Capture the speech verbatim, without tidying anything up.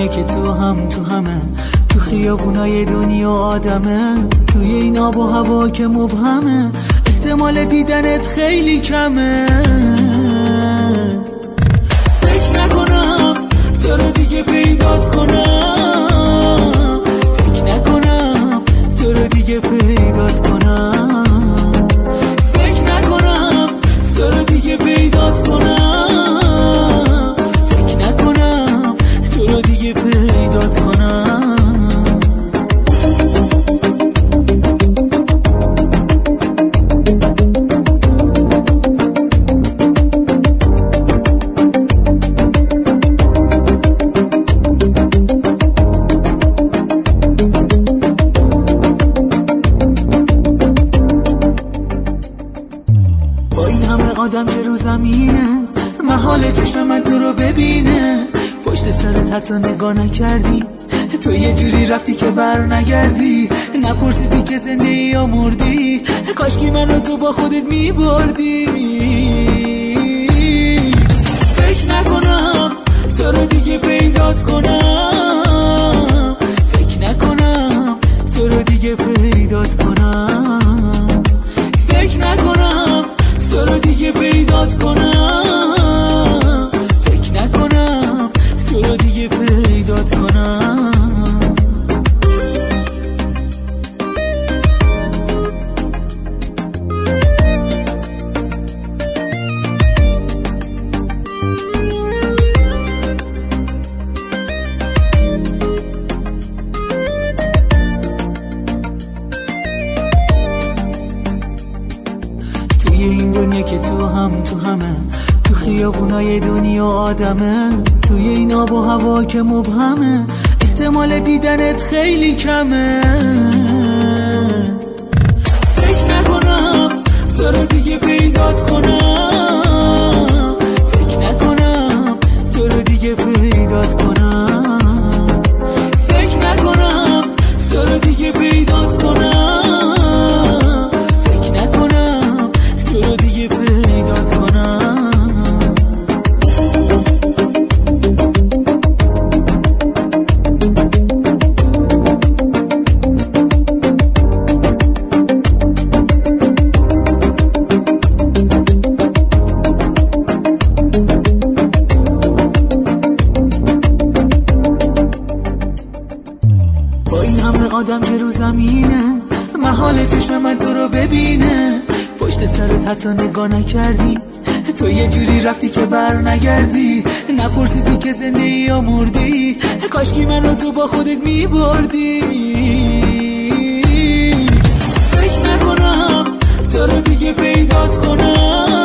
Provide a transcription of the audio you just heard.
دنیا که تو هم تو همه، تو خیابونای دنیا آدمه، توی این آب و هوا که مبهمه، احتمال دیدنت خیلی کمه. فکر نکنم تو رو دیگه پیدات کنم، فکر نکنم تو رو دیگه پیدات کنم، فکر نکنم تو رو دیگه پیدات کنم، فکر نکنم تو رو دیگه پیدات کنم. آدم که رو زمینه، محال چشم من تو رو ببینه، پشت سرت حتی نگاه نکردی، تو یه جوری رفتی که بر نگردی، نپرسیدی که زنده یا مردی، کاشکی منو تو با خودت میبردی. فکر نکنم تو رو دیگه پیدات کنم، فکر نکنم تو رو دیگه پیدات کنم، فکر نکنم تو رو دیگه پیدات کنم، فکر نکنم تو رو دیگه پیدات کنم. توی این دنیا که تو هم تو همه، تو خیابونای دنیا آدمه، توی این آب و هوا که مبهمه، احتمال دیدنت خیلی کمه. فکر نکنم تو رو دیگه پیدات کنم، فکر نکنم تو رو دیگه پیدات کنم، فکر نکنم تو رو دیگه پیدات کنم، فکر نکنم تو رو دیگه پیدات کنم. با این همه آدم که رو زمینه، محال چشم من تو رو ببینه، پشت سرت حتی نگاه نکردی، تو یه جوری رفتی که بر نگردی، نپرسیدی که زنده یا مردی، کاشکی منو تو با خودت میبردی. فکر نکنم تو رو دیگه پیدات کنم،